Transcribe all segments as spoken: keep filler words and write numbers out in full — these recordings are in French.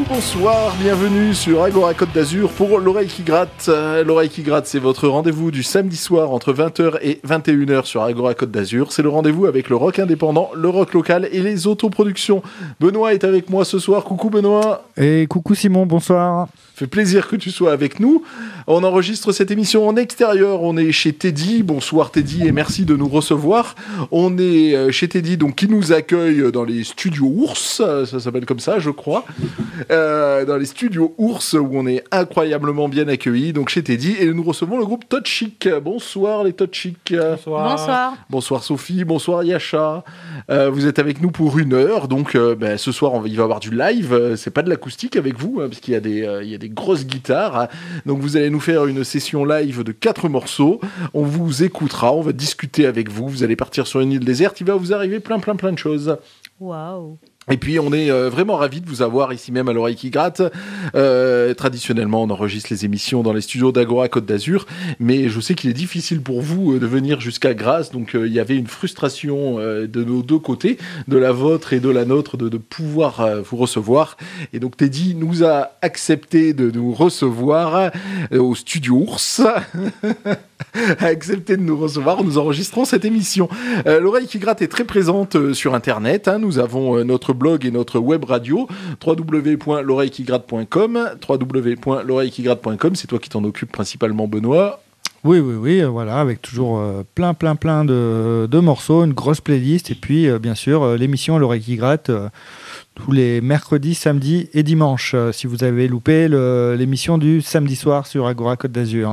Bonsoir, bienvenue sur Agora Côte d'Azur pour l'oreille qui gratte. Euh, l'oreille qui gratte, c'est votre rendez-vous du samedi soir entre vingt heures et vingt et une heures sur Agora Côte d'Azur. C'est le rendez-vous avec le rock indépendant, le rock local et les autoproductions. Benoît est avec moi ce soir. Coucou Benoît. Et coucou Simon, bonsoir. Fait plaisir que tu sois avec nous. On enregistre cette émission en extérieur. On est chez Teddy. Bonsoir Teddy et merci de nous recevoir. On est chez Teddy, donc qui nous accueille dans les studios Ours. Ça s'appelle comme ça, je crois. Euh, dans les studios Ours où on est incroyablement bien accueillis. Donc chez Teddy et nous recevons le groupe Tochic. Bonsoir les Tochic. Bonsoir. Bonsoir. Bonsoir Sophie. Bonsoir Yasha. Euh, vous êtes avec nous pour une heure. Donc euh, ben, ce soir on va, il va y avoir du live. C'est pas de l'acoustique avec vous hein, parce qu'il y a des, euh, il y a des grosses guitares. Donc vous allez nous faire une session live de quatre morceaux. On vous écoutera, on va discuter avec vous. Vous allez partir sur une île déserte. Il va vous arriver plein, plein, plein de choses. Waouh. Et puis on est euh, vraiment ravis de vous avoir ici même à l'oreille qui gratte. Euh, traditionnellement, on enregistre les émissions dans les studios d'Agora Côte d'Azur, mais je sais qu'il est difficile pour vous euh, de venir jusqu'à Grasse, donc euh, il y avait une frustration euh, de nos deux côtés, de la vôtre et de la nôtre, de, de pouvoir euh, vous recevoir. Et donc Teddy nous a accepté de nous recevoir euh, au studio Ours. a accepté de nous recevoir. Nous enregistrons cette émission. Euh, l'oreille qui gratte est très présente euh, sur Internet. Hein. Nous avons euh, notre blog et notre web radio w w w point l'oreille qui gratte point com w w w point l'oreille qui gratte point com. C'est toi qui t'en occupes principalement, Benoît. Oui, oui, oui, euh, voilà, avec toujours euh, plein, plein, plein de, de morceaux, une grosse playlist, et puis, euh, bien sûr, euh, l'émission L'Oreille qui gratte, euh, tous les mercredis, samedis et dimanches, euh, si vous avez loupé le, l'émission du samedi soir sur Agora Côte d'Azur.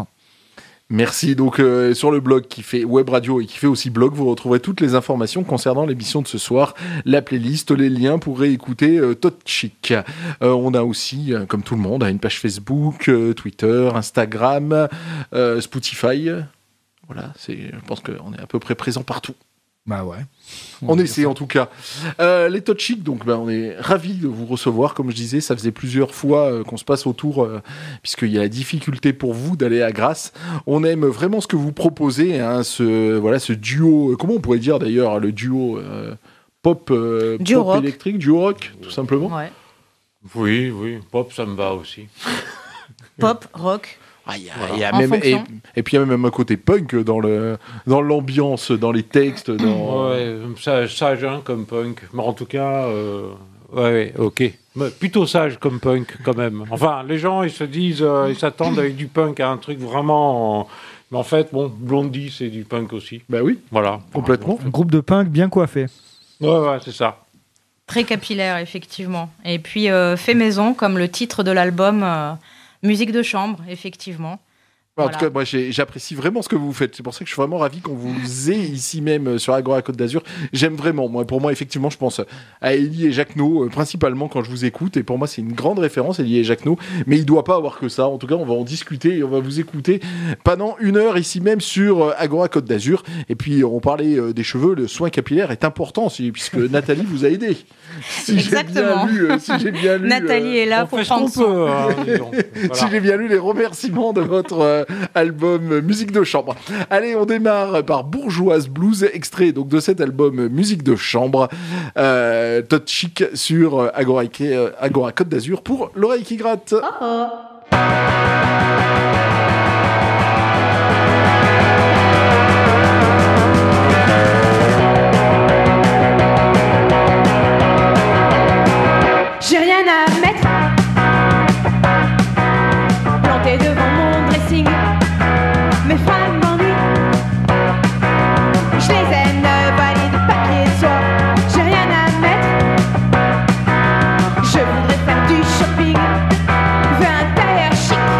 Merci. Donc, euh, sur le blog qui fait web radio et qui fait aussi blog, vous retrouverez toutes les informations concernant l'émission de ce soir, la playlist, les liens pour réécouter euh, Tochic. Euh, on a aussi, euh, comme tout le monde, une page Facebook, euh, Twitter, Instagram, euh, Spotify. Voilà, c'est, je pense qu'on est à peu près présent partout. Bah ouais. On, on essaie en tout cas. Euh, les Tochic, donc ben, on est ravis de vous recevoir. Comme je disais, ça faisait plusieurs fois euh, qu'on se passe autour, euh, puisqu'il y a la difficulté pour vous d'aller à Grasse. On aime vraiment ce que vous proposez, hein, ce, voilà, ce duo, euh, comment on pourrait dire d'ailleurs, le duo euh, pop, euh, duo pop rock. électrique, duo rock, tout simplement. Ouais. Oui, oui, pop, ça me va aussi. Pop, rock. Ah, y a, voilà. y a En même, et, fonction. et puis il y a même un côté punk dans, le, dans l'ambiance, dans les textes. Dans... Ouais, sage, sage hein, comme punk. Mais en tout cas, euh, ouais, ouais, ok. Mais plutôt sage comme punk quand même. Enfin, les gens, ils se disent, euh, ils s'attendent avec du punk à un truc vraiment. En... Mais en fait, bon, Blondie, c'est du punk aussi. Bah oui, voilà, complètement. Un groupe de punk bien coiffé. Ouais, ouais, c'est ça. Très capillaire, effectivement. Et puis, euh, fait maison, comme le titre de l'album. Euh... Musique de chambre, effectivement. En Voilà. tout cas, moi, j'ai, j'apprécie vraiment ce que vous faites. C'est pour ça que je suis vraiment ravi qu'on vous ait ici même sur Agora Côte d'Azur. J'aime vraiment. Moi, pour moi, effectivement, je pense à Élie et Jacquenot, euh, principalement quand je vous écoute. Et pour moi, c'est une grande référence, Élie et Jacquenot. Mais il ne doit pas avoir que ça. En tout cas, on va en discuter et on va vous écouter pendant une heure ici même sur euh, Agora Côte d'Azur. Et puis, on parlait euh, des cheveux. Le soin capillaire est important si, puisque Nathalie vous a aidé. Si Exactement. J'ai bien lu, euh, si j'ai bien lu, Nathalie euh, est là On pour fait ce prendre qu'on soin. peut. Hein, disons. Voilà. Si j'ai bien lu les remerciements de votre euh, album Musique de chambre. Allez, on démarre par Bourgeoise Blues, extrait donc de cet album Musique de chambre. Euh, Tochic sur euh, Agora, euh, Agora Côte d'Azur pour l'oreille qui gratte. Oh oh. J'ai rien à mettre, planté devant mon dressing. Mes fringues m'ennuient, je les aime, valide papier de soie. J'ai rien à mettre, je voudrais faire du shopping. Veux un tailleur chic,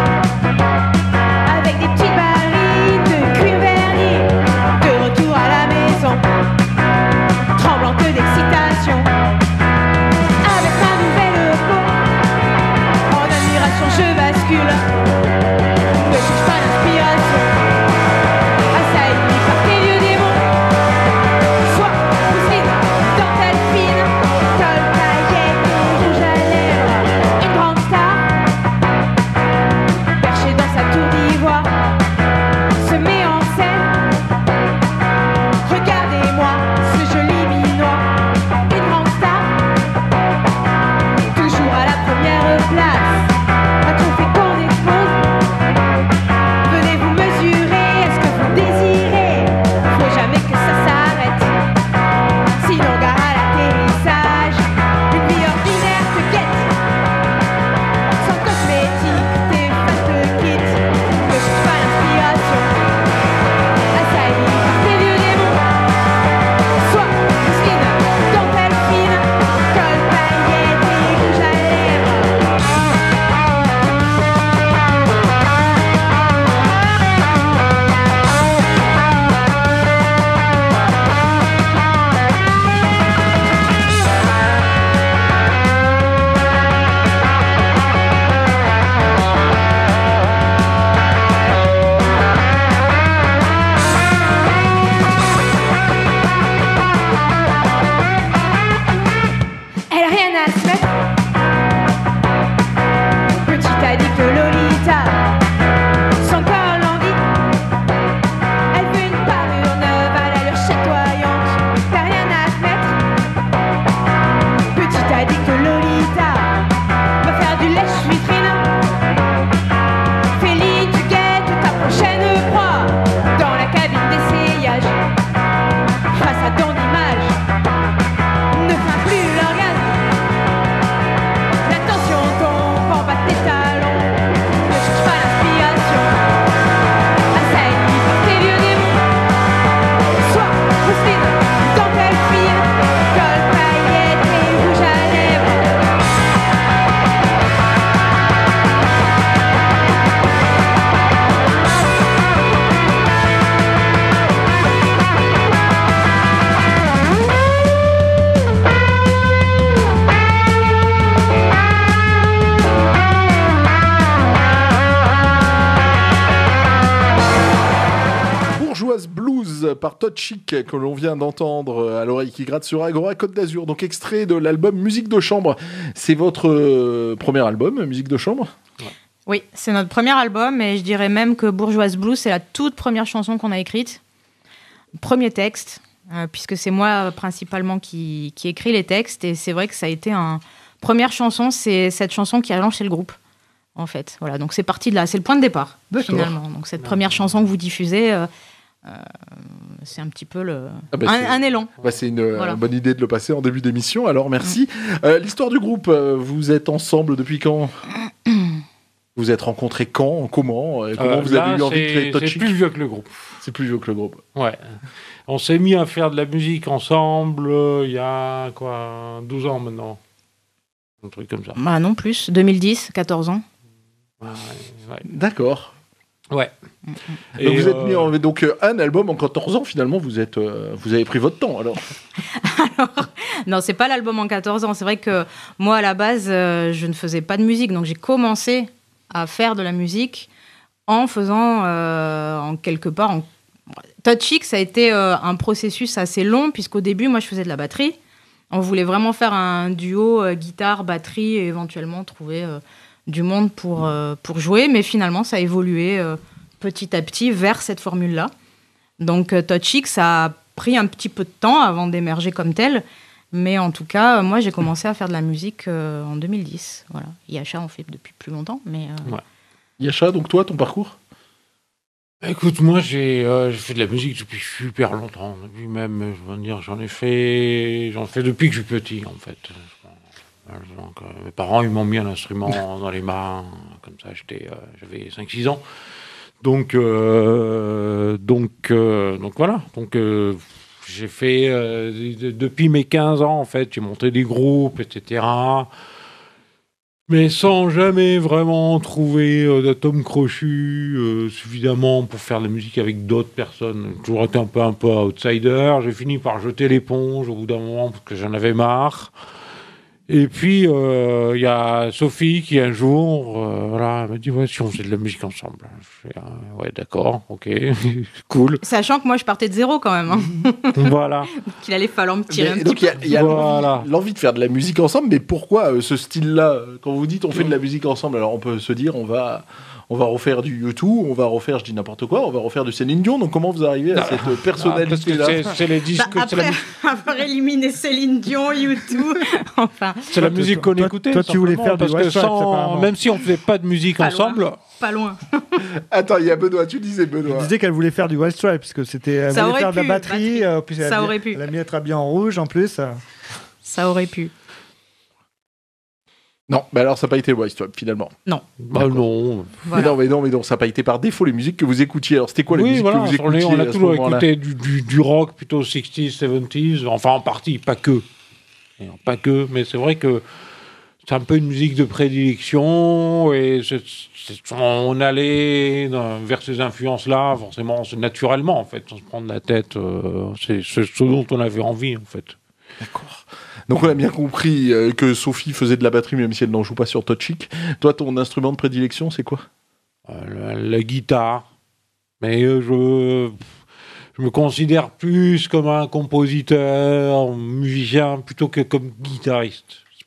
Elle a rien à se mettre. Petite addict Lolita, son corps languit. Elle veut une parure neuve à l'allure chatoyante. T'as rien à se mettre. Petite addict Lolita, va faire du lèche-vitrine. Félix, tu guettes ta prochaine proie dans la cabine d'essayage. Face à ton image, ne feins plus l'orgasme. La tension tombe en bas de tes talons. Ne cherche pas l'inspiration. Assailli par tes vieux démons. Sois mousseline, dentelle fine, colle paillettes et rouge à lèvres. Bourgeoise Blues par Todd Chic que l'on vient d'entendre à l'oreille qui gratte sur Agora Côte d'Azur, donc extrait de l'album Musique de chambre. C'est votre euh, premier album, Musique de chambre? Oui, c'est notre premier album et je dirais même que Bourgeoise Blues, c'est la toute première chanson qu'on a écrite. Premier texte, euh, puisque c'est moi euh, principalement qui, qui écrit les textes et c'est vrai que ça a été un... Première chanson, c'est cette chanson qui a lancé le groupe, en fait. Voilà, donc c'est parti de là, c'est le point de départ, D'accord. finalement. Donc cette première chanson que vous diffusez, euh, euh, c'est un petit peu le... Ah bah, un, c'est- un élan. Bah, c'est une euh, Voilà. bonne idée de le passer en début d'émission, alors merci. Euh, L'histoire du groupe, euh, vous êtes ensemble depuis quand? Vous êtes rencontrés quand? Comment? Et comment Euh, vous là, avez eu envie de c'est- créer Todd C'est Chic? plus vieux que le groupe. C'est plus vieux que le groupe. Ouais. On s'est mis à faire de la musique ensemble euh, il y a quoi, douze ans maintenant. Un truc comme ça. Bah non plus, deux mille dix, quatorze ans. Ouais. ouais. D'accord. Ouais. Donc Et, vous êtes euh, mis en... Donc euh, un album en quatorze ans, finalement, vous, êtes, euh, vous avez pris votre temps, alors. Non, c'est pas l'album en quatorze ans. C'est vrai que moi, à la base, euh, je ne faisais pas de musique. Donc, j'ai commencé à faire de la musique en faisant, euh, en quelque part... En... Todd Chic, ça a été euh, un processus assez long, puisqu'au début, moi, je faisais de la batterie. On voulait vraiment faire un duo euh, guitare, batterie, et éventuellement trouver euh, du monde pour, euh, pour jouer. Mais finalement, ça a évolué euh, petit à petit vers cette formule-là. Donc, euh, Todd Chic, ça a pris un petit peu de temps avant d'émerger comme tel. Mais en tout cas, moi, j'ai commencé à faire de la musique euh, en deux mille dix. Voilà. Yacha en fait depuis plus longtemps. Mais, euh, Ouais. Yacha, donc toi, ton parcours? Écoute, moi j'ai euh, j'ai fait de la musique depuis super longtemps, depuis même, je veux dire, j'en ai fait, j'en fais depuis que je suis petit en fait. Donc, euh, mes parents ils m'ont mis un instrument dans les mains, comme ça j'étais, euh, j'avais cinq six ans. Donc euh, donc euh, donc voilà, donc euh, j'ai fait euh, de- depuis mes quinze ans en fait, j'ai monté des groupes, et cetera. Mais sans jamais vraiment trouver euh, d'atome crochu euh, suffisamment pour faire de la musique avec d'autres personnes. J'ai toujours été un peu un peu outsider. J'ai fini par jeter l'éponge au bout d'un moment parce que j'en avais marre. Et puis euh, il y a Sophie qui un jour, euh, voilà, elle m'a dit ouais, si on faisait de la musique ensemble. Je fais ah, ouais, d'accord, ok, cool. sachant que moi, je partais de zéro quand même. Hein. Voilà. Qu'il allait falloir me tirer Mais un donc petit il y a, il y a Voilà. l'envie- l'envie de faire de la musique ensemble, mais pourquoi euh, ce style-là? euh, Quand vous dites on fait de la musique ensemble, alors on peut se dire on va, on va refaire du U deux, on va refaire, je dis n'importe quoi, on va refaire du Céline Dion. Donc comment vous arrivez à cette Ah, parce que personnalité-là? c'est c'est les disques, Bah, c'est la, après avoir éliminé Céline Dion, U deux, enfin, c'est la Toi, musique toi, qu'on toi, écoutait. toi, tu voulais simplement, faire du parce que West Stripes, sans- apparemment. même si on faisait pas de musique Pas ensemble, loin. pas loin. Attends, il y a Benoît, tu disais Elle Benoît. disait qu'elle voulait faire du Wild Stripe, parce que c'était, elle Ça voulait aurait faire de la pu, batterie, batterie. euh, puis elle Ça a aurait mis- pu. Elle a mis être habillée en rouge en plus. euh. Ça aurait pu. Non, mais alors ça n'a pas été White Stripes finalement. bah non. Voilà. Mais non, mais non, mais non, ça n'a pas été par défaut les musiques que vous écoutiez. Alors c'était quoi les Oui, musiques voilà, que vous sur les- écoutiez on a à ce toujours moment-là? écouté du, du, du rock plutôt sixties, seventies, enfin en partie, pas que. Et pas que, mais c'est vrai que c'est un peu une musique de prédilection et c'est- c'est- on allait dans- vers ces influences-là, forcément, c'est naturellement en fait, sans se prendre la tête. euh, c'est c'est ce dont on avait envie en fait. D'accord. Donc on a bien compris euh, que Sophie faisait de la batterie même si elle n'en joue pas sur Todd Chic. Toi, ton instrument de prédilection, c'est quoi? Euh, la, la guitare. Mais euh, je, je me considère plus comme un compositeur, musicien, plutôt que comme guitariste.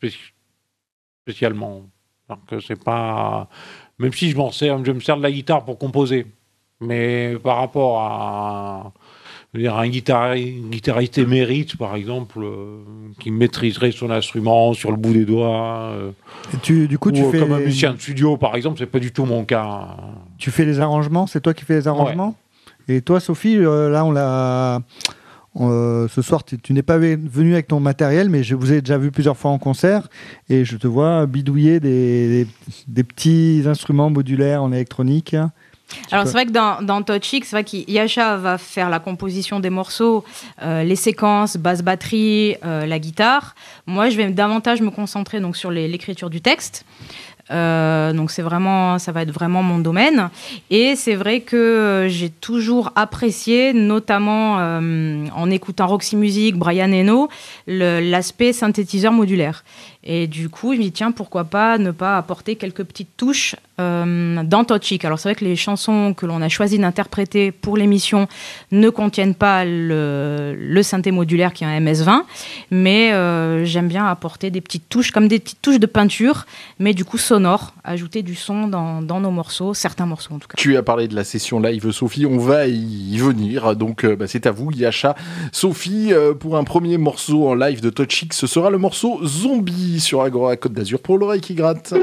spéci- spécialement. Donc c'est pas... Même si je m'en sers, je me sers de la guitare pour composer. Mais par rapport à... Je veux dire, un guitariste, guitariste émérite, par exemple, euh, qui maîtriserait son instrument sur le bout des doigts. Euh, Et tu, du coup, ou tu euh, fais, comme un musicien de studio, par exemple, c'est pas du tout mon cas. tu fais les arrangements, c'est toi qui fais les arrangements. Et toi, Sophie, euh, là, on l'a. Euh, ce soir, tu, tu n'es pas venue avec ton matériel, mais je vous ai déjà vu plusieurs fois en concert et je te vois bidouiller des, des, des petits instruments modulaires en électronique. Alors c'est vrai que dans, dans Tochik, c'est vrai qu'Yasha va faire la composition des morceaux, euh, les séquences, basse batterie, euh, la guitare. Moi, je vais davantage me concentrer donc sur les, l'écriture du texte. Euh, donc c'est vraiment, ça va être vraiment mon domaine. Et c'est vrai que j'ai toujours apprécié, notamment euh, en écoutant Roxy Music, Brian Eno, le, l'aspect synthétiseur modulaire. Et du coup, je me dis, tiens, pourquoi pas ne pas apporter quelques petites touches euh, dans Tochik. Alors, c'est vrai que les chansons que l'on a choisi d'interpréter pour l'émission ne contiennent pas le, le synthé modulaire qui est un M S vingt, mais euh, j'aime bien apporter des petites touches, comme des petites touches de peinture, mais du coup sonores, ajouter du son dans, dans nos morceaux, certains morceaux en tout cas. Tu as parlé de la session live, Sophie, on va y venir, donc euh, bah, c'est à vous, Yasha. Sophie, euh, pour un premier morceau en live de Tochik, ce sera le morceau Zombie sur Agora Côte d'Azur pour l'oreille qui gratte.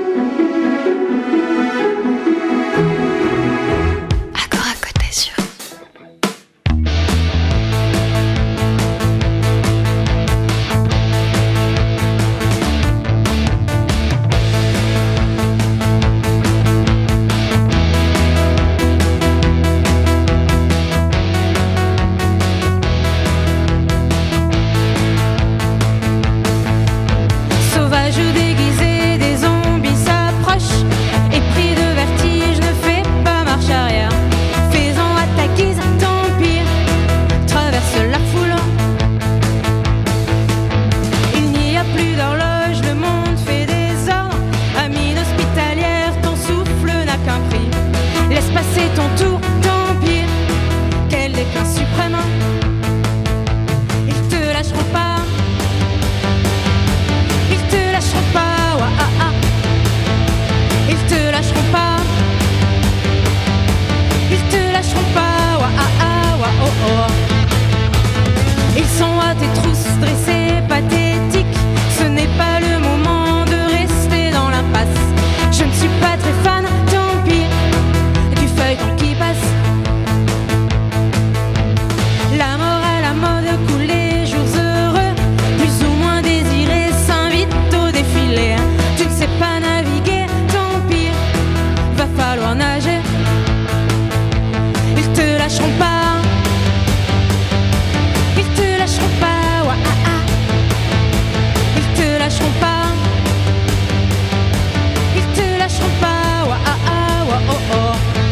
Agora Côte d'Azur. Sauvage ou déguisé, des zombies s'approchent. Et pris de vertige, ne fais pas marche arrière. Fais-en à ta guise, tant pis. Traverse la foule. Il n'y a plus d'horloge, le monde fait des ordres. Amine hospitalière, ton souffle n'a qu'un prix. Laisse passer ton tour, tant pis. Quel déclin suprême. Ils te lâcheront pas. Ils te lâcheront pas, ouah, ah, ah. Ils te lâcheront pas. Ils te lâcheront pas, ouah, ah, ah, ouah, oh, oh. Ils sont à tes trousses dressées, pathétiques. Ce n'est pas le moment de rester dans l'impasse. Je ne suis pas très fan, tant pis, du feuilleton qui passe. La mort à la mode coule les jours heureux, plus ou moins désirés s'invitent au défilé. Tu ne sais pas naviguer, tant pis, va falloir nager. Ils te lâcheront pas. Ils te lâcheront pas, ouah, ah, ah. Ils te lâcheront pas. Ils te lâcheront pas, ouah, ah, ah, ouah, oh, oh.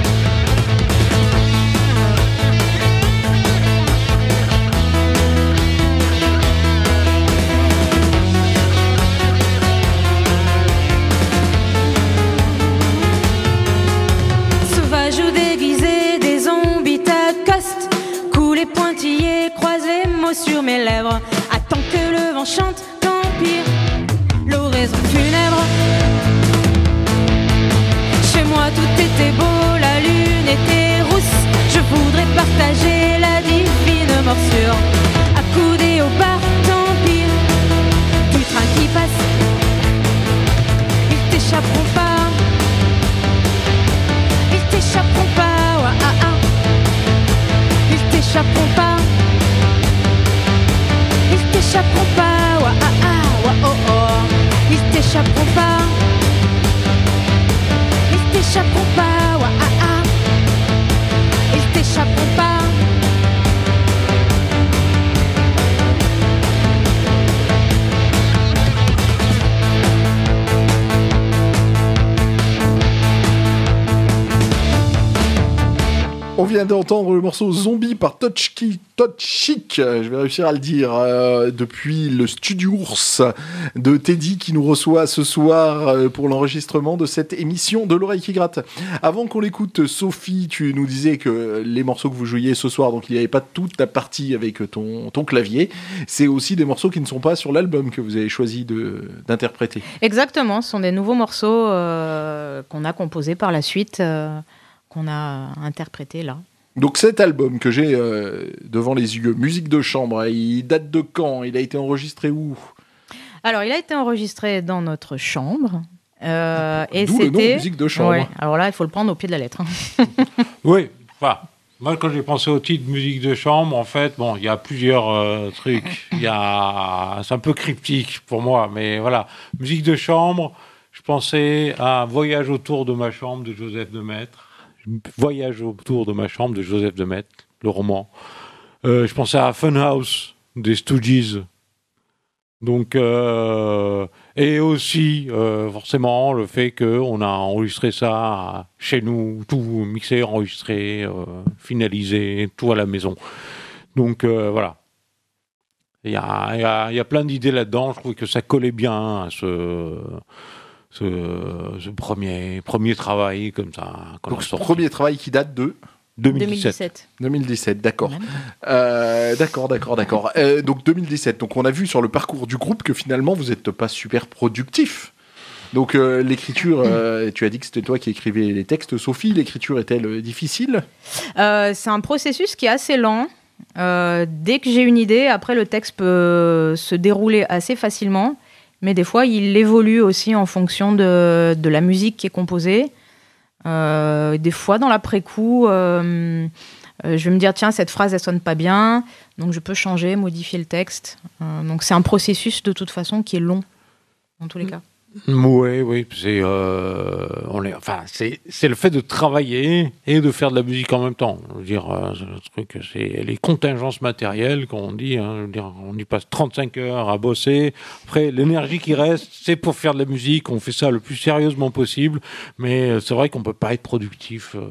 Sauvage ou déguisé, des zombies t'accostent. Coups les pointillés, croise les mots sur mes lèvres. Attends que le vent chante, tant pis, l'oraison funèbre. Chez moi tout était beau, la lune était rousse. Je voudrais partager la divine morsure. Accoudé au bar, tant pis, du train qui passe. Ils t'échapperont pas. Ils t'échapperont pas, ouah, ah, ah. Ils t'échapperont pas. Ils t'échapperont pas, ouah, ah, ah, ouah, oh, oh. Ils t'échapperont pas. Ils t'échapperont pas, ouah, ah, ah. Ils t'échapperont pas. On vient d'entendre le morceau Zombie par Tochki, Tochik, je vais réussir à le dire, euh, depuis le Studio Ours de Teddy qui nous reçoit ce soir euh, pour l'enregistrement de cette émission de l'oreille qui gratte. Avant qu'on l'écoute, Sophie, tu nous disais que les morceaux que vous jouiez ce soir, donc il n'y avait pas toute la partie avec ton, ton clavier, c'est aussi des morceaux qui ne sont pas sur l'album que vous avez choisi de, d'interpréter. Exactement, ce sont des nouveaux morceaux euh, qu'on a composés par la suite. Euh... qu'on a interprété là. Donc cet album que j'ai euh, devant les yeux, Musique de chambre, il date de quand? Il a été enregistré où? Alors il a été enregistré dans notre chambre. Euh, et D'où c'était... le nom Musique de chambre. Ouais, alors là, il faut le prendre au pied de la lettre. Oui, enfin, moi quand j'ai pensé au titre Musique de chambre, en fait, bon, il y a plusieurs euh, trucs. Il y a... C'est un peu cryptique pour moi, mais voilà. Musique de chambre, je pensais à Voyage autour de ma chambre de Joseph de Maistre. Voyage autour de ma chambre de Joseph de Maistre, le roman. Euh, je pensais à Funhouse des Stooges. Donc, euh, et aussi, euh, forcément, le fait qu'on a enregistré ça chez nous, tout mixé, enregistré, euh, finalisé, tout à la maison. Donc, euh, voilà. Il y a, y a, y a plein d'idées là-dedans. Je trouve que ça collait bien à ce... Ce, ce premier, premier travail comme ça. Donc ce premier travail qui date de deux mille dix-sept. deux mille dix-sept, d'accord. Euh, d'accord, d'accord, d'accord. Euh, donc deux mille dix-sept. Donc on a vu sur le parcours du groupe que finalement vous n'êtes pas super productif. Donc euh, l'écriture, euh, tu as dit que c'était toi qui écrivais les textes, Sophie. L'écriture est-elle difficile? euh, C'est un processus qui est assez lent. Euh, dès que j'ai une idée, après le texte peut se dérouler assez facilement. Mais des fois, il évolue aussi en fonction de, de la musique qui est composée. Euh, des fois, dans l'après-coup, euh, euh, je vais me dire, tiens, cette phrase, elle sonne pas bien. Donc, je peux changer, modifier le texte. Euh, donc, c'est un processus, de toute façon, qui est long, dans tous les cas. Oui, oui. C'est, euh, on est, enfin, c'est, c'est le fait de travailler et de faire de la musique en même temps. Je veux dire, euh, le truc, c'est les contingences matérielles qu'on dit. Hein, je veux dire, on y passe trente-cinq heures à bosser. Après, l'énergie qui reste, c'est pour faire de la musique. On fait ça le plus sérieusement possible. Mais c'est vrai qu'on peut pas être productif. Euh,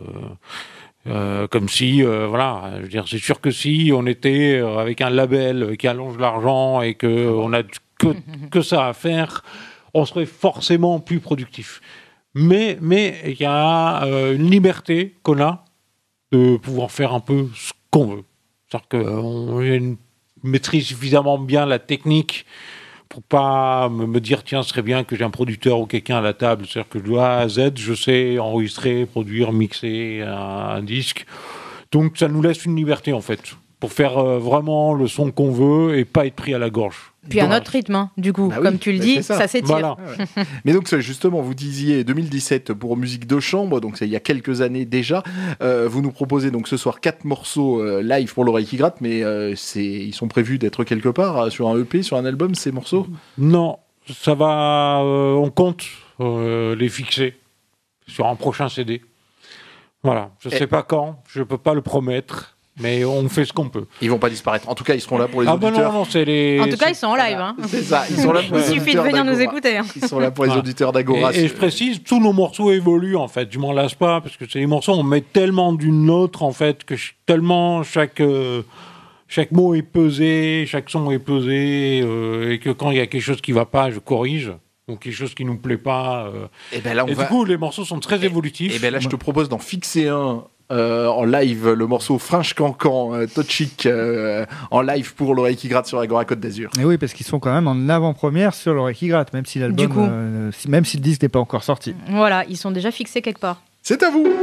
Euh, comme si, euh, voilà, je veux dire, c'est sûr que si on était euh, avec un label qui allonge l'argent et que on a que, que ça à faire, on serait forcément plus productif. Mais mais il y a euh, une liberté qu'on a de pouvoir faire un peu ce qu'on veut. C'est-à-dire qu'on maîtrise suffisamment bien la technique pour pas me, me dire tiens, ce serait bien que j'ai un producteur ou quelqu'un à la table. C'est-à-dire que de A à Z, je sais enregistrer, produire, mixer un, un disque. Donc ça nous laisse une liberté en fait pour faire euh, vraiment le son qu'on veut et pas être pris à la gorge. Puis à notre rythme, hein, du coup, bah comme oui, tu le dis, ça. ça s'étire. Voilà. Ouais. Mais donc justement, vous disiez deux mille dix-sept pour Musique de chambre, donc c'est il y a quelques années déjà. Euh, vous nous proposez donc ce soir quatre morceaux euh, live pour l'oreille qui gratte, mais euh, c'est, ils sont prévus d'être quelque part euh, sur un E P, sur un album, ces morceaux? Non, ça va. Euh, on compte euh, les fixer sur un prochain C D. Voilà, je ne sais pas quand, je ne peux pas le promettre. Mais on fait ce qu'on peut. Ils vont pas disparaître. En tout cas, ils seront là pour les ah auditeurs. Ah ben non, non, c'est les... En tout cas, c'est... ils sont en live. Hein. C'est ça, ils sont là pour les Il suffit de venir d'Agora. nous écouter. Hein. Ils sont là pour les auditeurs d'Agora. Et, et je précise, tous nos morceaux évoluent, en fait. Je m'en lasse pas, parce que c'est les morceaux, on met tellement d'une autre, en fait, que je... tellement chaque... Euh... Chaque mot est pesé, chaque son est pesé, euh, et que quand il y a quelque chose qui ne va pas, je corrige. Donc quelque chose qui ne nous plaît pas. Euh... Et, ben là, on et va... du coup, les morceaux sont très et, évolutifs. Et bien là, je te propose d'en fixer un euh, en live, le morceau Fringe Cancan, euh, Tochik, euh, en live pour l'oreille qui gratte sur Agora Côte d'Azur. Et oui, parce qu'ils sont quand même en avant-première sur l'oreille qui gratte, même si l'album, coup, euh, si, même si le disque n'est pas encore sorti. Voilà, ils sont déjà fixés quelque part. C'est à vous.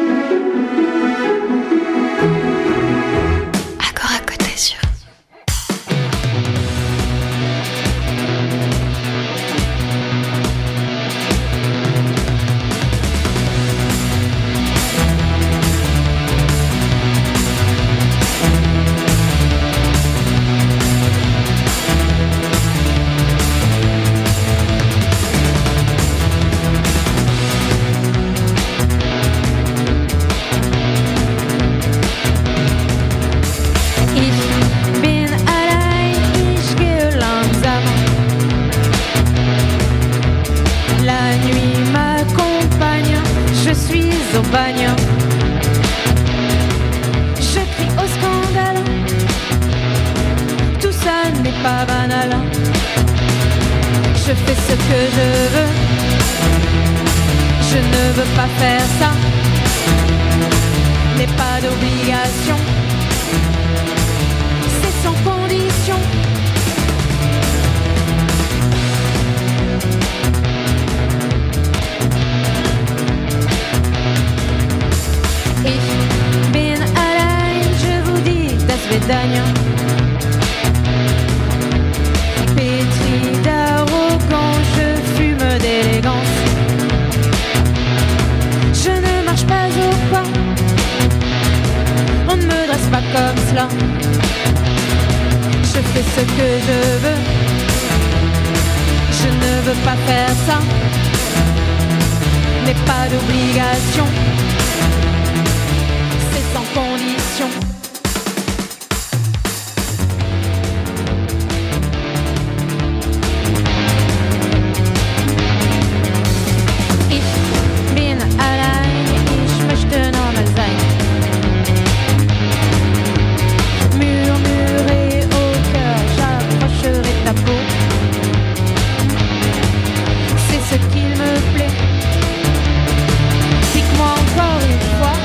Agora Côte d'Azur. n'est pas banal. Je fais ce que je veux. Je ne veux pas faire ça. N'est pas d'obligation. C'est sans condition. Ich bin allein, je vous dis, das Svedania. Pétri d'arrogance, je fume d'élégance. Je ne marche pas au pas. On ne me dresse pas comme cela. Je fais ce que je veux. Je ne veux pas faire ça. N'est pas d'obligation. C'est sans condition. Ich bin allein, ich möchte normal sein. Murmurer au cœur, j'approcherai ta peau. C'est ce qu'il me plaît. Pique-moi encore une fois.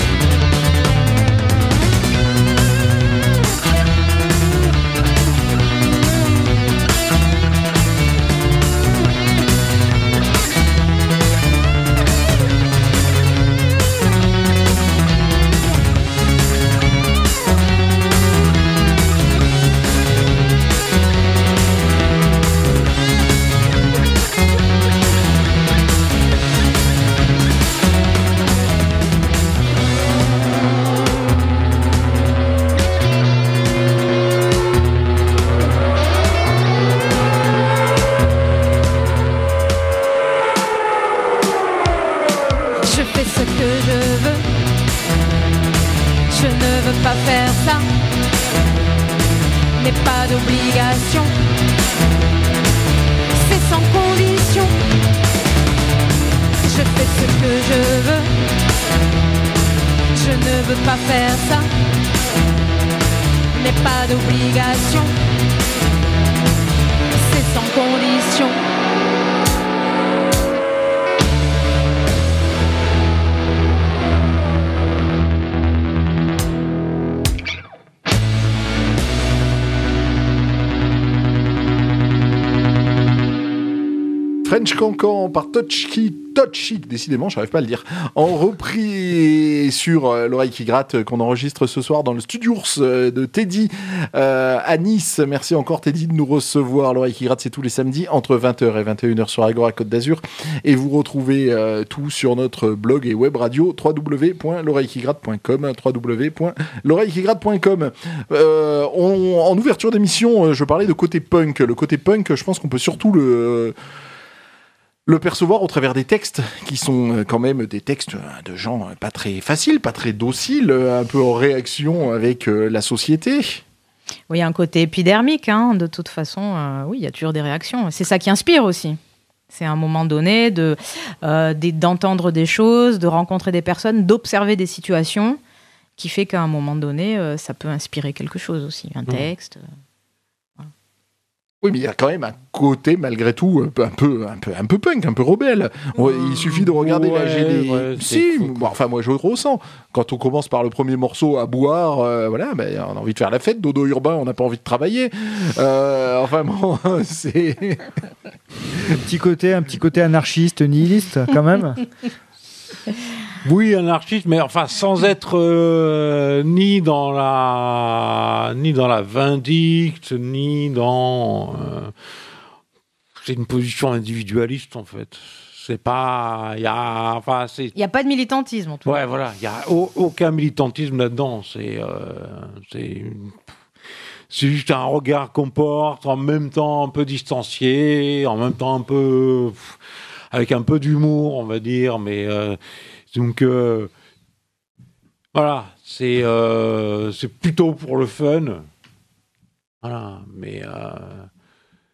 Je fais ce que je veux. Je ne veux pas faire ça. N'est pas d'obligation. C'est sans condition. Je fais ce que je veux. Je ne veux pas faire ça. N'est pas d'obligation. C'est sans condition. French Cancan par Touchy, Touchy, décidément, je n'arrive pas à le dire, en repris sur euh, l'oreille qui gratte euh, qu'on enregistre ce soir dans le studio Ours euh, de Teddy euh, à Nice. Merci encore Teddy de nous recevoir. L'oreille qui gratte, c'est tous les samedis entre vingt heures et vingt et une heures sur Agora Côte d'Azur. Et vous retrouvez euh, tout sur notre blog et web radio w w w point l'oreille qui gratte point com w w w point l'oreille qui gratte point com. Euh, on, en ouverture d'émission, je parlais de côté punk. Le côté punk, je pense qu'on peut surtout le... le percevoir au travers des textes, qui sont quand même des textes de gens pas très faciles, pas très dociles, un peu en réaction avec la société. Oui, il y a un côté épidermique, hein, de toute façon. Euh, oui, il y a toujours des réactions. C'est ça qui inspire aussi. C'est à un moment donné de, euh, d'entendre des choses, de rencontrer des personnes, d'observer des situations, qui fait qu'à un moment donné, euh, ça peut inspirer quelque chose aussi, un texte. Mmh. Oui, mais il y a quand même un côté, malgré tout, un peu, un peu, un peu, un peu punk, un peu rebelle. Mmh. Il suffit de regarder ouais, la géné... ouais, si, bon, enfin, moi, je le ressens. Quand on commence par le premier morceau à boire, euh, voilà, ben, on a envie de faire la fête. Dodo urbain, on n'a pas envie de travailler. Euh, enfin, bon, c'est... un petit côté, un petit côté anarchiste, nihiliste, quand même. Oui, anarchiste, mais enfin sans être euh, ni dans la ni dans la vindicte, ni dans euh, c'est une position individualiste en fait. C'est pas il y a enfin c'est il y a pas de militantisme en tout cas. Ouais, voilà, il y a au, aucun militantisme là-dedans. C'est euh, c'est une... c'est juste un regard qu'on porte, en même temps un peu distancié, en même temps un peu avec un peu d'humour, on va dire, mais euh, donc euh, voilà, c'est euh, c'est plutôt pour le fun, voilà, mais euh,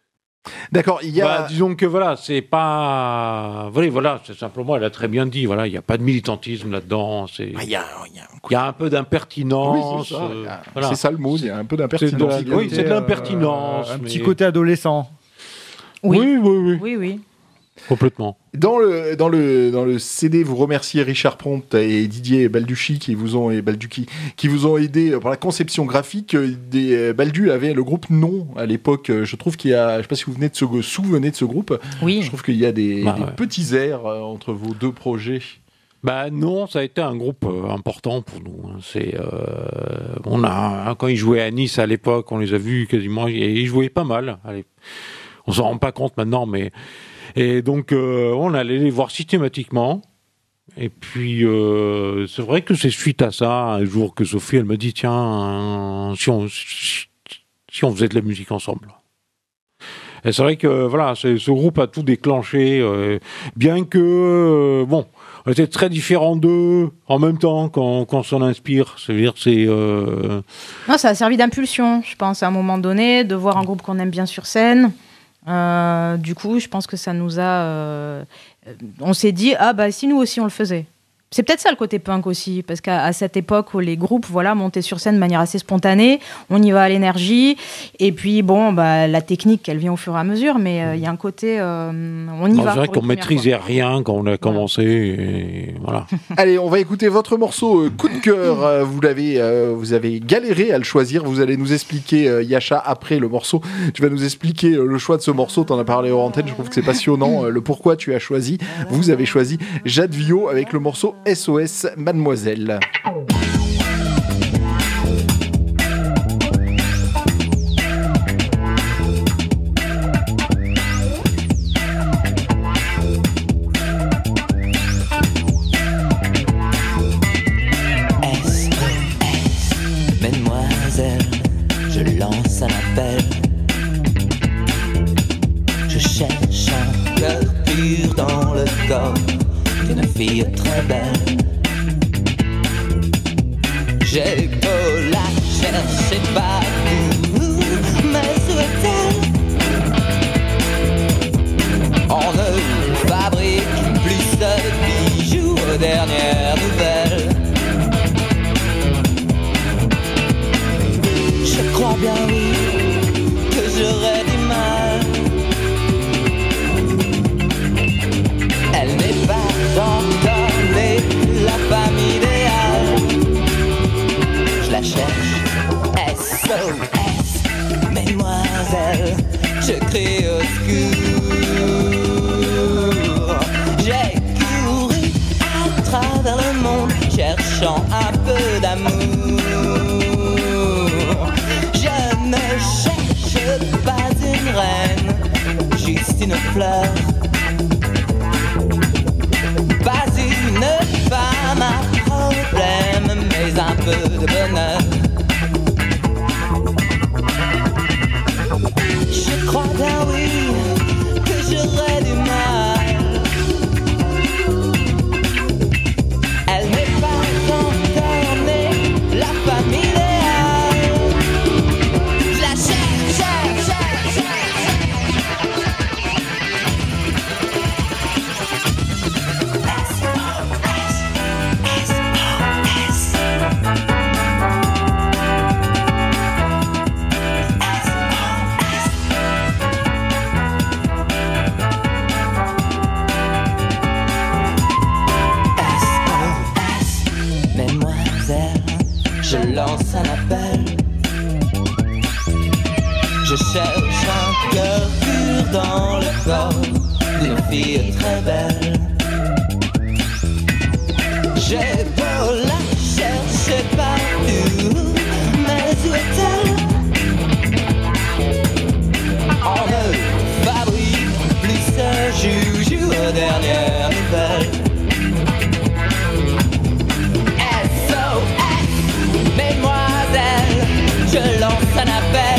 D'accord, il y a... Bah, disons que voilà, c'est pas... Voilà, voilà, c'est simplement, elle a très bien dit, voilà, il n'y a pas de militantisme là-dedans, c'est... Ah, il y a, il y a un Il y a un peu d'impertinence. Oui, c'est ça, euh, il y a- voilà. c'est ça le mot, il y a un peu C'est d'impertinence. de la- Il y a- oui, c'est de Euh, l'impertinence. un mais- petit côté adolescent. Oui. Oui, oui, oui, Oui, oui. complètement. Dans le, dans, le, dans le C D, vous remerciez Richard Prompt et Didier Balducci qui vous ont, et Balducci, qui vous ont aidé pour la conception graphique. Des, Baldu avait le groupe Non à l'époque. Je trouve qu'il y a, je ne sais pas si vous venez de ce, souvenez de ce groupe. Oui. Je trouve qu'il y a des, Bah, des ouais. petits airs euh, entre vos deux projets. Bah non, ça a été un groupe euh, important pour nous. hein. C'est, euh, on a, hein, quand ils jouaient à Nice à l'époque, on les a vus quasiment, et ils jouaient pas mal. Allez, on s'en rend pas compte maintenant, mais et donc euh, on allait les voir systématiquement. Et puis euh, c'est vrai que c'est suite à ça un jour que Sophie, elle me dit tiens, si on si on faisait de la musique ensemble. Et c'est vrai que voilà, c'est, ce groupe a tout déclenché, euh, bien que euh, bon. On était très différents d'eux en même temps quand, quand on s'en inspire. C'est-à-dire, c'est. Euh... Non, ça a servi d'impulsion, je pense, à un moment donné, de voir un groupe qu'on aime bien sur scène. Euh, du coup, je pense que ça nous a... Euh, on s'est dit, ah bah si nous aussi on le faisait. C'est peut-être ça le côté punk aussi, parce qu'à à cette époque où les groupes voilà, montaient sur scène de manière assez spontanée, on y va à l'énergie, et puis bon, bah, la technique, elle vient au fur et à mesure, mais il euh, y a un côté, euh, on y Non, va. c'est vrai pour qu'on une première maîtrisait fois. rien quand on a commencé. Et voilà. Allez, on va écouter votre morceau euh, coup de cœur. Euh, vous l'avez, euh, vous avez galéré à le choisir. Vous allez nous expliquer, euh, Yacha, après le morceau. Tu vas nous expliquer euh, le choix de ce morceau. T'en as parlé hors antenne. Je trouve que c'est passionnant. Euh, le pourquoi tu as choisi. Vous avez choisi Jade Vio avec le morceau S O S Mademoiselle. S O S, mademoiselle, je lance un appel. Je cherche un cœur pur dans le corps d'une fille très belle. J'ai beau la chercher partout, mais où est-elle? On ne fabrique plus de bijoux aux dernières nouvelles. Je crois bien oui que j'aurais du mal. Elle n'est pas encore née, la femme idéale. Je la cherche, S O S, mesdemoiselles, je crie au secours. J'ai couru à travers le monde, cherchant un peu d'amour. Je ne cherche pas une reine, juste une fleur. Pas une femme à problème, mais un peu de bonheur. Je crois bien oui que j'aurais du mal. Elle n'est pas encore née, la femme idéale. Je la cherche, cherche, cherche, je lance un appel. Je cherche un cœur pur dans le corps d'une fille très belle. J'ai beau la chercher partout, mais où est-elle? On ne fabrique plus ce joujou aux dernières nouvelles. Mesdemoiselles, je lance un appel.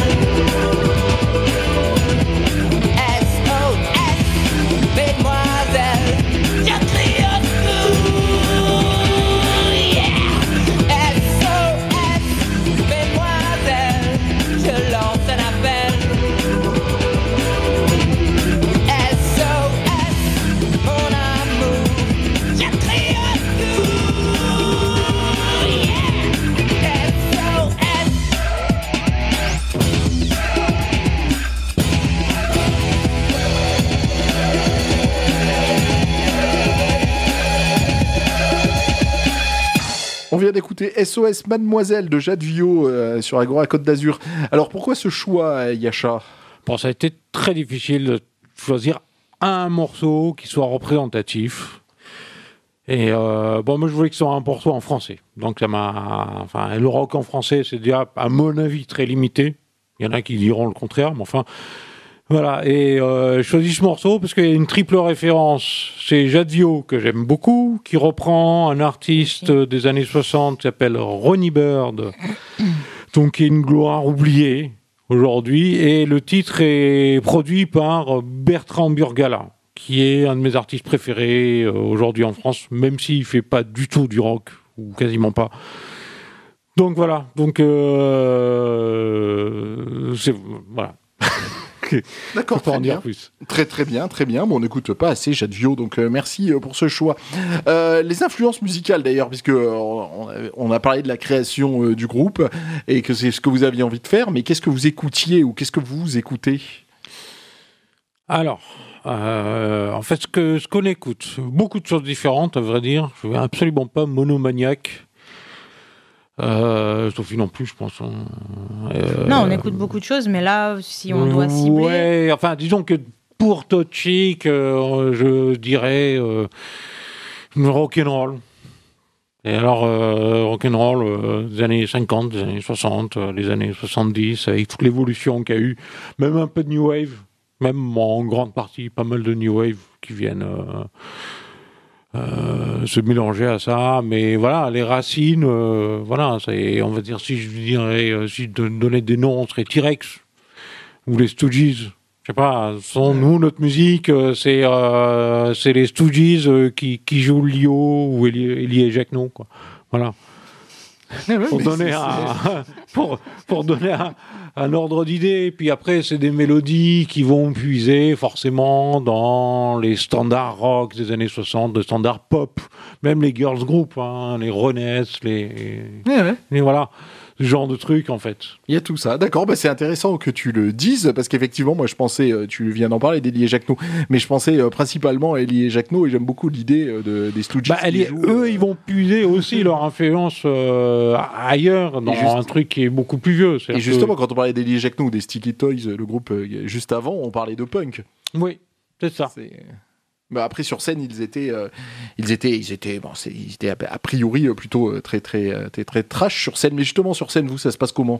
S O S, mesdemoiselles, je crie au secours. Yeah. S O S, mesdemoiselles, je lance un appel. On vient d'écouter S O S Mademoiselle de Jade Viau euh, sur Agora Côte d'Azur. Alors pourquoi ce choix, Yacha ? Bon, ça a été très difficile de choisir un morceau qui soit représentatif. Et euh, bon, moi je voulais que ce soit un morceau en français. Donc ça m'a. Enfin, le rock en français, c'est déjà, à mon avis, très limité. Il y en a qui diront le contraire, mais enfin. Voilà, et euh, je choisis ce morceau parce qu'il y a une triple référence. C'est Jade Viau, que j'aime beaucoup, qui reprend un artiste des années soixante qui s'appelle Ronnie Bird, donc qui est une gloire oubliée aujourd'hui. Et le titre est produit par Bertrand Burgala, qui est un de mes artistes préférés euh, aujourd'hui en France, même s'il ne fait pas du tout du rock, ou quasiment pas. Donc voilà, donc euh, c'est, voilà. D'accord, pas très en bien. dire plus. Très très bien, très bien. Bon, on n'écoute pas assez Jade Viau, donc euh, merci euh, pour ce choix. Euh, les influences musicales d'ailleurs, puisque euh, on, a, on a parlé de la création euh, du groupe et que c'est ce que vous aviez envie de faire, mais qu'est-ce que vous écoutiez ou qu'est-ce que vous écoutez ? Alors, euh, en fait, ce, que, ce qu'on écoute, beaucoup de choses différentes, à vrai dire. Je ne suis absolument pas monomaniaque. Euh, Sophie non plus, je pense. Hein. Euh, Non, on écoute beaucoup de choses, mais là, si on doit cibler... Ouais, enfin, disons que pour Tochic, euh, je dirais euh, rock'n'roll. Et alors, euh, rock'n'roll euh, des années cinquante, des années soixante, euh, des années soixante-dix, avec toute l'évolution qu'il y a eu, même un peu de New Wave, même en grande partie, pas mal de New Wave qui viennent... Euh, Euh, se mélanger à ça, mais voilà, les racines, euh, voilà, c'est, on va dire, si je dirais, euh, si je donnais des noms, on serait T-Rex ou les Stooges. Je sais pas, sont, nous, notre musique, euh, c'est, euh, c'est les Stooges euh, qui, qui jouent Lio ou Elie et Jacquenot, quoi. Voilà. Pour donner, un, pour, pour donner un, un ordre d'idée. Puis après, c'est des mélodies qui vont puiser forcément dans les standards rock des années soixante, des standards pop, même les girls group, hein, les Ronettes, les, Ouais, ouais. les voilà, ce genre de trucs en fait. Il y a tout ça, d'accord, bah c'est intéressant que tu le dises, parce qu'effectivement, moi je pensais, euh, tu viens d'en parler d'Elie et Jacquenot, mais je pensais euh, principalement à Elie et Jacquenot, et j'aime beaucoup l'idée euh, de, des Stooges. Bah, qui elle est- jouent, eux, euh, ils vont puiser aussi leur influence euh, ailleurs, dans juste- un truc qui est beaucoup plus vieux. Et C'est-à-dire justement, que- quand on parlait d'Elie et Jacquenot ou des Sticky Toys, le groupe euh, juste avant, on parlait de punk. Oui, c'est ça. C'est- Bah après sur scène ils étaient euh, ils étaient ils étaient bon c'est ils étaient a a priori euh, plutôt euh, très très euh, très très trash sur scène, mais justement sur scène vous ça se passe comment?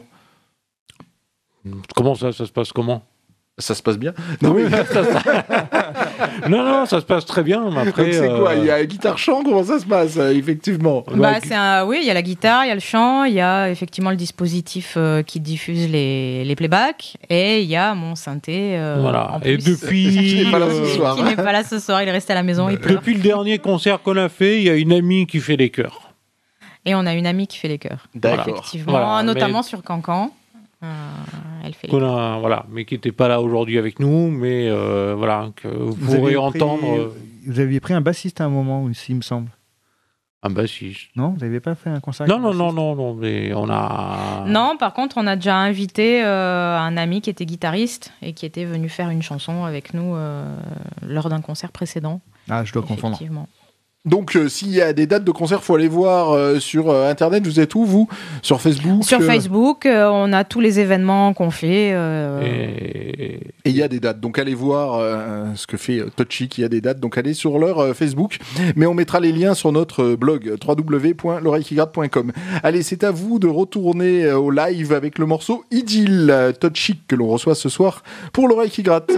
Comment ça, ça se passe comment? Ça se passe bien? Non, oui, ça, ça- non, non, ça se passe très bien. Mais après, Donc c'est quoi? euh, Il y a guitare chant, comment ça se passe euh, effectivement? Bah, Ouais, c'est un, oui, il y a la guitare, il y a le chant, il y a effectivement le dispositif euh, qui diffuse les, les playbacks, et il y a mon synthé. euh, Voilà. en Et plus, depuis, Qui n'est pas là ce euh, soir. qui n'est pas là ce soir, il est resté à la maison, il pleure. depuis le dernier concert qu'on a fait, il y a une amie qui fait les chœurs. Et on a une amie qui fait les chœurs. D'accord. Effectivement, Voilà, notamment mais- sur Cancan. Euh, elle fait les Qu'on a, voilà, mais qui n'était pas là aujourd'hui avec nous, mais euh, voilà, que vous, Vous pourrez aviez entendre. pris- euh, Vous aviez pris un bassiste à un moment, il me semble. Ah bah si. Non, vous n'aviez pas fait un concert Non, avec non, un non, bassiste non, non, mais on a. Non, par contre, on a déjà invité euh, un ami qui était guitariste et qui était venu faire une chanson avec nous euh, lors d'un concert précédent. Ah, je dois confondre. Effectivement. Donc euh, s'il y a des dates de concert, faut aller voir euh, sur euh, internet. Vous êtes où vous? Sur Facebook? Sur euh, Facebook, euh, on a tous les événements qu'on fait. euh, Et... Et il y a des dates, donc allez voir euh, ce que fait euh, Tochic, il y a des dates, donc allez sur leur euh, Facebook, mais on mettra les liens sur notre euh, blog w w w point l'oreille qui gratte point com. Allez, c'est à vous de retourner euh, au live avec le morceau Idylle, euh, Tochic, que l'on reçoit ce soir pour l'oreille qui gratte.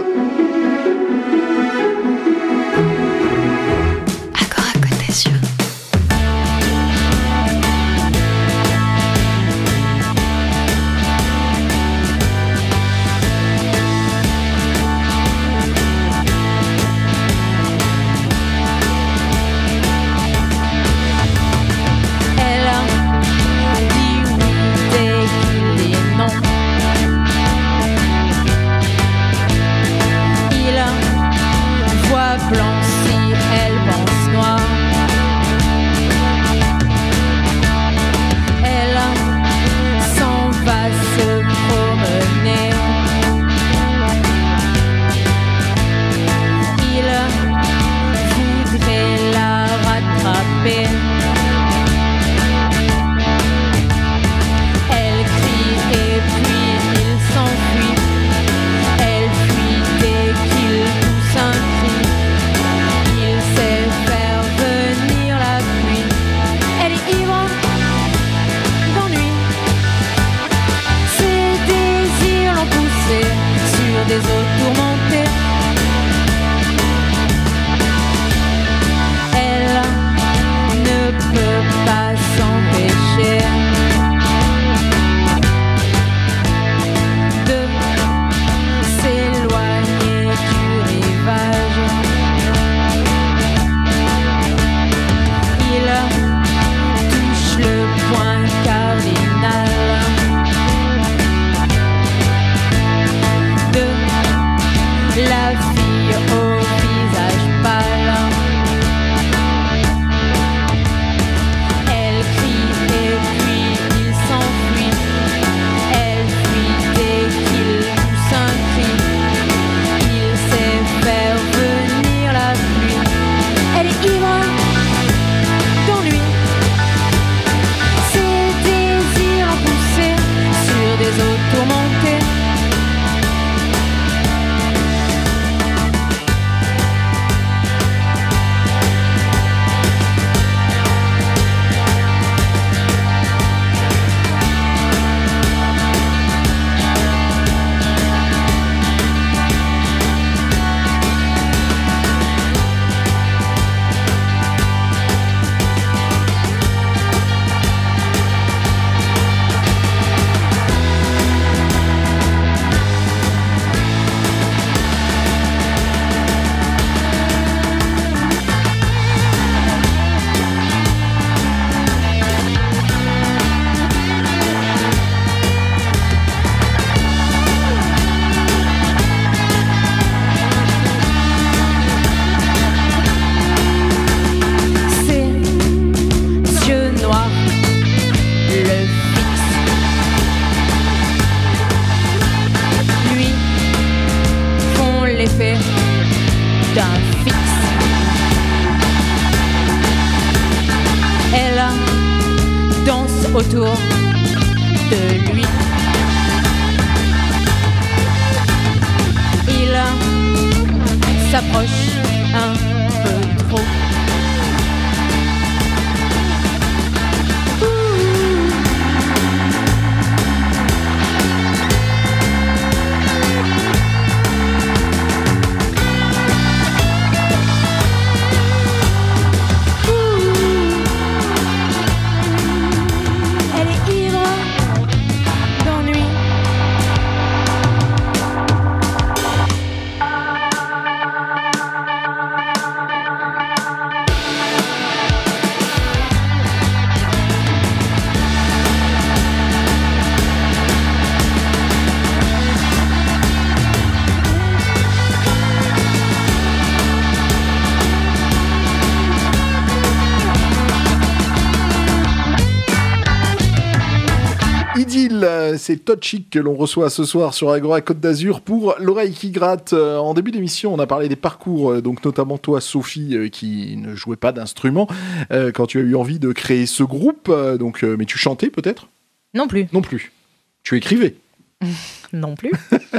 Agora Côte d'Azur. Elle a dit oui dès qu'il est non. autour de lui. Il s'approche un peu trop. Elle est ivre d'ennui. Idylle, c'est Todd Chic que l'on reçoit ce soir sur Agora Côte d'Azur pour l'oreille qui gratte. Euh, En début d'émission, on a parlé des parcours, euh, donc notamment toi, Sophie, euh, qui ne jouait pas d'instrument, euh, quand tu as eu envie de créer ce groupe. euh, donc, euh, mais tu chantais peut-être ? Non plus. Non plus. Tu écrivais ? Non plus.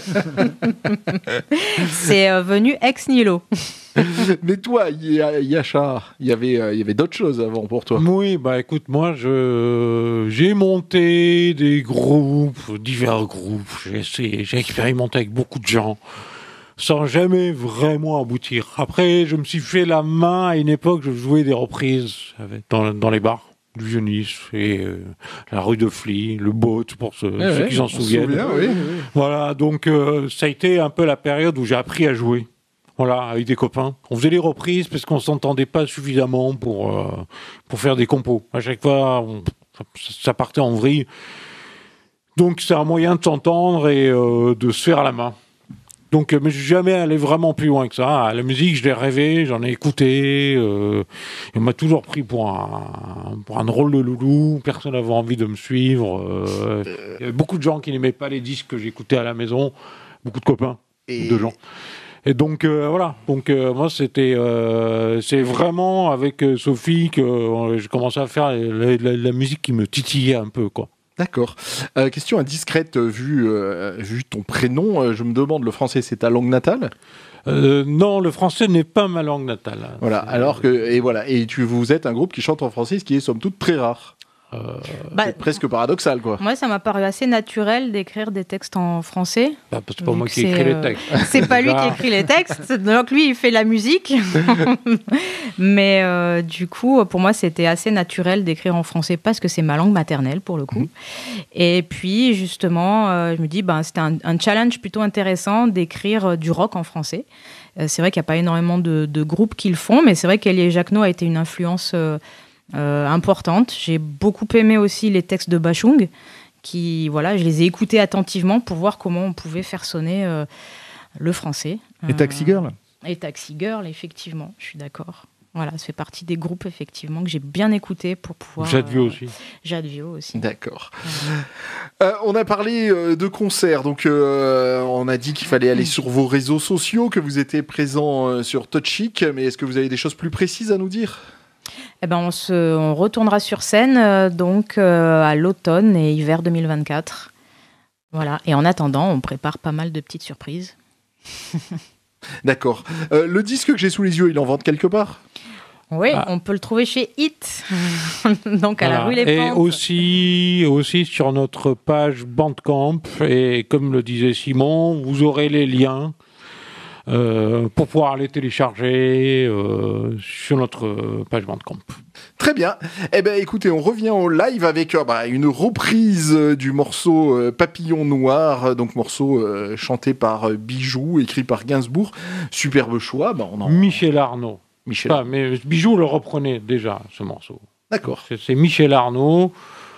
C'est euh, venu ex nihilo. Mais toi, Ya- Yacha, il y avait, euh, il y avait d'autres choses avant pour toi. Oui, bah écoute, moi, je j'ai monté des groupes, divers groupes. J'ai essayé, j'ai expérimenté avec beaucoup de gens, sans jamais vraiment aboutir. Après, je me suis fait la main à une époque, je jouais des reprises avec- dans, dans les bars du Vionis et euh, la rue de Fly, le Boat, pour ceux, Ouais, ceux ouais, qui s'en on se souviennent. souvient, oui. Voilà, donc euh, ça a été un peu la période où j'ai appris à jouer. Voilà, avec des copains. On faisait les reprises parce qu'on s'entendait pas suffisamment pour, euh, pour faire des compos. À chaque fois, on- ça, ça partait en vrille. Donc c'est un moyen de s'entendre et euh, de se faire la main. Donc, euh, mais je suis jamais allé vraiment plus loin que ça. La musique, je l'ai rêvé, j'en ai écouté. Euh, et on m'a toujours pris pour un, pour un drôle de loulou. Personne n'avait envie de me suivre. Euh, il y avait beaucoup de gens qui n'aimaient pas les disques que j'écoutais à la maison. Beaucoup de copains, Et- de gens. Et donc euh, voilà, donc euh, moi c'était euh, c'est vraiment avec euh, Sophie que euh, j'ai commencé à faire la, la- la musique qui me titillait un peu, quoi. D'accord. Euh, question indiscrète, euh, vu, euh, vu ton prénom, euh, je me demande, le français c'est ta langue natale ? Euh, non, le français n'est pas ma langue natale. Voilà, C'est- alors que, et voilà, et tu, vous êtes un groupe qui chante en français, ce qui est somme toute très rare. euh, Bah, C'est presque paradoxal, quoi. moi, ça m'a paru assez naturel d'écrire des textes en français. bah, parce que c'est pas Vu moi que qui c'est, écris euh, les textes. C'est pas lui qui Déjà. écrit les textes, donc lui il fait la musique. Mais euh, du coup, pour moi, c'était assez naturel d'écrire en français parce que c'est ma langue maternelle pour le coup. Et puis justement, euh, je me dis, ben, c'était un, un challenge plutôt intéressant d'écrire euh, du rock en français. Euh, c'est vrai qu'il n'y a pas énormément de, de groupes qui le font, mais c'est vrai qu'Elie Jacquenot a été une influence euh, euh, importante. J'ai beaucoup aimé aussi les textes de Bachung, qui, voilà, je les ai écoutés attentivement pour voir comment on pouvait faire sonner euh, le français. Et Taxi Girl Euh, Et Taxi Girl, effectivement, je suis d'accord. Voilà, ça fait partie des groupes, effectivement, que j'ai bien écouté pour pouvoir... Jadvio euh, aussi. Jadvio aussi. D'accord. Euh, on a parlé euh, de concerts, donc euh, on a dit qu'il fallait aller sur vos réseaux sociaux, que vous étiez présent euh, sur Todd Chic, mais est-ce que vous avez des choses plus précises à nous dire ? Eh ben, on, se, on retournera sur scène, euh, donc, euh, à l'automne et hiver deux mille vingt-quatre. Voilà. Et en attendant, on prépare pas mal de petites surprises. D'accord. Euh, le disque que j'ai sous les yeux, il en vend quelque part ? Oui, Ah. on peut le trouver chez Hit, donc à la Voilà. rue Les Et Pentes. aussi, aussi sur notre page Bandcamp, et comme le disait Simon, vous aurez les liens euh, pour pouvoir les télécharger euh, sur notre page Bandcamp. Très bien. Eh ben, écoutez, on revient au live avec euh, bah, une reprise euh, du morceau euh, Papillon Noir, euh, donc morceau euh, chanté par euh, Bijou, écrit par Gainsbourg. Superbe choix. Bah, on en... Michel Arnaud. Michel. Enfin, mais Bijou le reprenait déjà, ce morceau. D'accord. C'est, c'est Michel Arnaud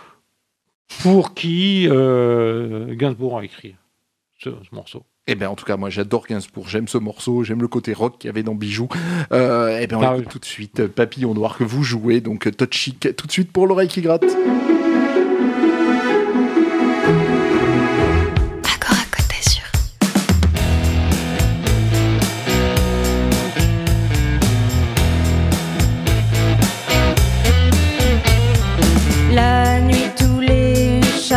pour qui euh, Gainsbourg a écrit ce, ce morceau. Eh ben, en tout cas, moi, j'adore Gainsbourg. J'aime ce morceau. J'aime le côté rock qu'il y avait dans Bijou. Euh, eh ben, on Ah écoute oui. tout de suite euh, Papillon Noir que vous jouez, donc euh, Todd Chic, tout de suite pour l'oreille qui gratte. Agora Côte d'Azur. La nuit tout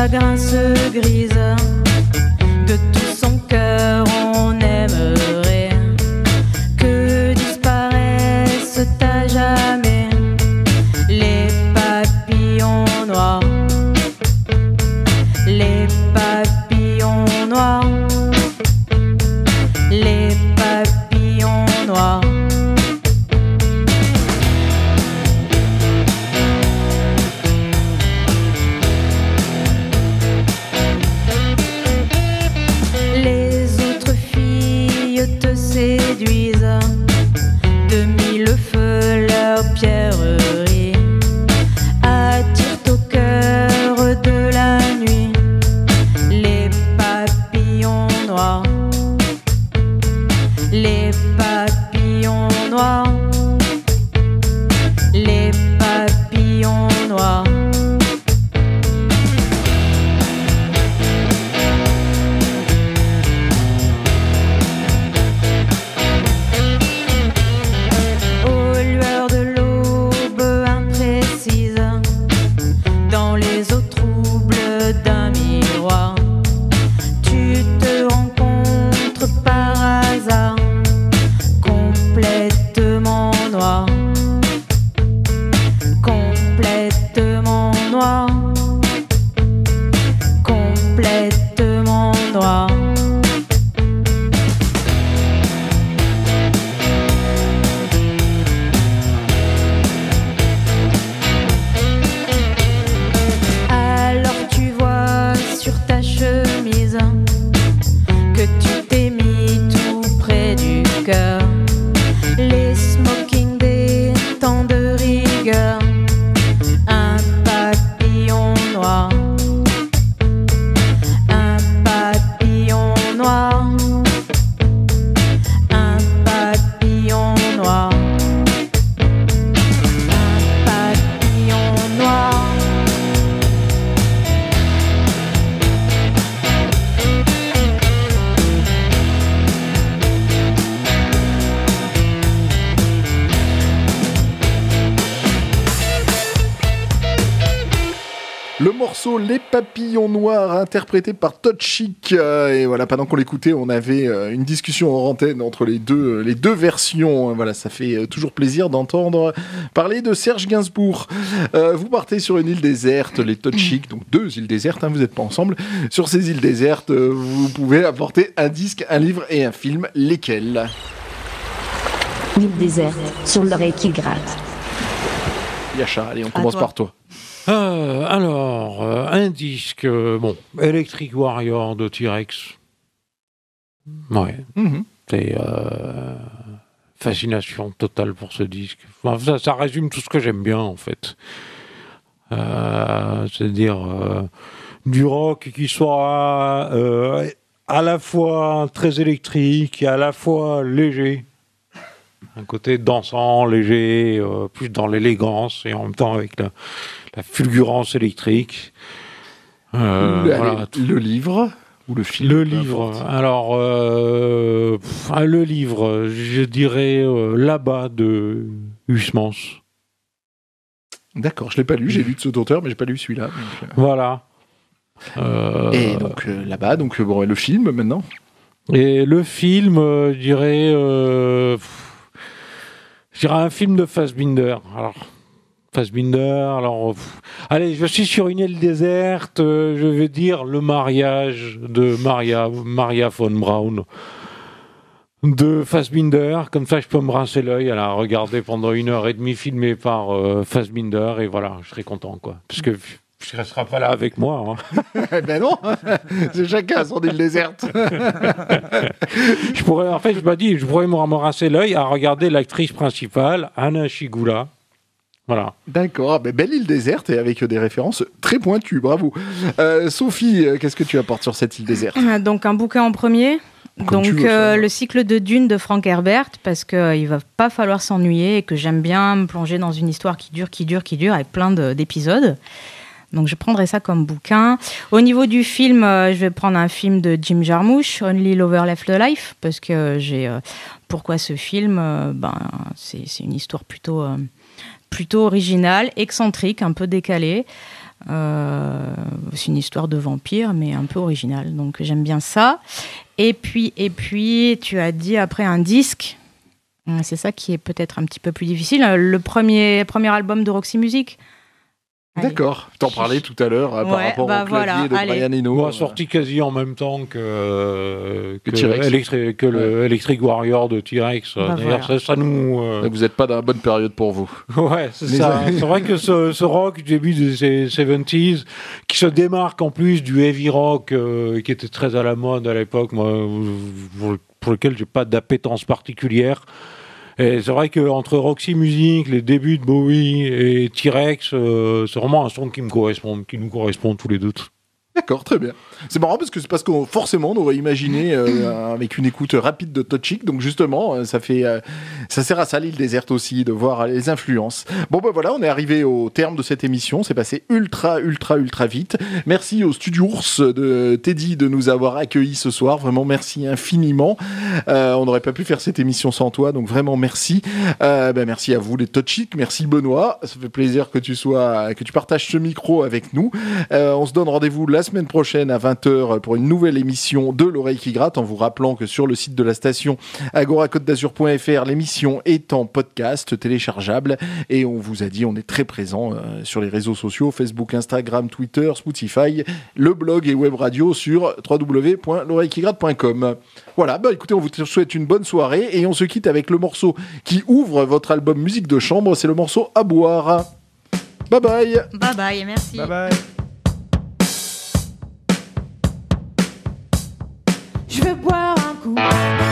chagrin se grise. De tout son cœur, on aimerait que disparaissent à jamais les papillons noirs. Les papillons noirs. Les papillons noirs. Les autres filles te séduisent, de mille feux leurs pierreries attirent au cœur de la nuit les papillons noirs. Les papillons noirs. Les papillons noirs. Aux lueurs de l'aube imprécise, dans les eaux troubles d'un miroir, tu te rencontres par hasard, complètement noir, complètement noir, complètement noir. Alors tu vois sur ta chemise que tu t'es mis tout près du cœur, les smokings des temps de rigueur, un papillon noir, un papillon noir, un papillon noir, un papillon noir. Le morceau Les Papillons Noirs, interprété par Todd Chic. Euh, et voilà, pendant qu'on l'écoutait, on avait euh, une discussion en antenne entre les deux, euh, les deux versions. Voilà, ça fait euh, toujours plaisir d'entendre parler de Serge Gainsbourg. Euh, vous partez sur une île déserte, les Todd Chic, donc deux îles désertes, hein, vous n'êtes pas ensemble. Sur ces îles désertes, euh, vous pouvez apporter un disque, un livre et un film. Lesquels ? L'île déserte, sur l'oreille qui gratte. Yacha, allez, on commence toi. par toi. Euh, alors, euh, un disque, euh, bon, Electric Warrior de T-Rex. Ouais, Mhm. c'est euh, fascination totale pour ce disque. Enfin, ça, ça résume tout ce que j'aime bien, en fait. Euh, c'est-à-dire euh, du rock qui soit euh, à la fois très électrique et à la fois léger. Un côté dansant, léger, euh, plus dans l'élégance et en même temps avec la, la fulgurance électrique. Euh, le, voilà. allez, le livre ou le film ? Le peu livre, importe. alors euh, pff, ah, le livre, je dirais euh, Là-bas de Huysmans. D'accord, je l'ai pas lu, j'ai lu de cet auteur, mais j'ai pas lu celui-là. donc, euh. Voilà. Euh, Et donc euh, là-bas, donc euh, bon, et le film maintenant. Et le film, euh, je dirais, euh, pff, je dirais un film de Fassbinder. Alors, Fassbinder, alors, pff, allez, je suis sur une île déserte, euh, je vais dire le mariage de Maria, Maria von Braun. De Fassbinder, comme ça je peux me rincer l'œil à la regarder pendant une heure et demie filmée par euh, Fassbinder et voilà, je serai content quoi. Parce que je ne resterai pas là avec moi. Hein. Ben non, c'est chacun son île déserte. je pourrais, en fait, je me dis, je pourrais me rincer l'œil à regarder l'actrice principale, Anna Shigula. Voilà. D'accord, ben belle île déserte et avec des références très pointues, bravo. Euh, Sophie, qu'est-ce que tu apportes sur cette île déserte ? Donc un bouquin en premier. Comme tu Donc veux, euh, ça. le cycle de Dune de Frank Herbert, parce qu'il euh, ne va pas falloir s'ennuyer et que j'aime bien me plonger dans une histoire qui dure, qui dure, qui dure, avec plein de, d'épisodes. Donc je prendrai ça comme bouquin. Au niveau du film, euh, je vais prendre un film de Jim Jarmusch, Only Lover Left Alive, parce que euh, j'ai... Euh, pourquoi ce film euh, ben, c'est, c'est une histoire plutôt, euh, plutôt originale, excentrique, un peu décalée. Euh, c'est une histoire de vampire, mais un peu originale. Donc j'aime bien ça. Et puis, et puis, tu as dit après un disque. C'est ça qui est peut-être un petit peu plus difficile. Le premier, premier album de Roxy Music. Allez. D'accord, t'en parlais tout à l'heure hein, par Ouais, rapport bah au clavier voilà, de allez. Brian Eno. Moi, sorti quasi en même temps que, euh, Que que, T-Rex. Electri- que le Electric Warrior de T-Rex. Bah D'ailleurs, voilà. ça, ça nous... euh, Vous n'êtes pas dans la bonne période pour vous. Ouais, c'est Les ça. années- C'est vrai que ce, ce rock du début des soixante-dix, qui se démarque en plus du heavy rock euh, qui était très à la mode à l'époque, moi, pour, pour lequel j'ai pas d'appétence particulière. Et c'est vrai qu'entre Roxy Music, les débuts de Bowie et T-Rex, euh, c'est vraiment un son qui me correspond, qui nous correspond tous les deux. D'accord, très bien. C'est marrant parce que c'est parce qu'on forcément on aurait imaginé euh, avec une écoute rapide de Toxic, donc justement euh, ça fait euh, ça sert à ça l'île déserte aussi de voir les influences. Bon ben voilà, on est arrivé au terme de cette émission, c'est passé ultra ultra ultra vite. Merci au Studio Ours de Teddy de nous avoir accueillis ce soir, vraiment merci infiniment. Euh, on n'aurait pas pu faire cette émission sans toi, donc vraiment merci. Euh, ben merci à vous les Toxic, merci Benoît, ça fait plaisir que tu sois que tu partages ce micro avec nous. Euh, on se donne rendez-vous la semaine prochaine à vingt heures pour une nouvelle émission de l'oreille qui gratte, en vous rappelant que sur le site de la station agora côte d'azur point f r, l'émission est en podcast téléchargeable et on vous a dit on est très présent euh, sur les réseaux sociaux, Facebook, Instagram, Twitter, Spotify, le blog et web radio sur w w w point l'oreille qui gratte point com. Voilà, bah écoutez, on vous souhaite une bonne soirée et on se quitte avec le morceau qui ouvre votre album musique de chambre, c'est le morceau À boire. Bye bye. Bye bye et merci. Bye bye. Je veux boire un coup.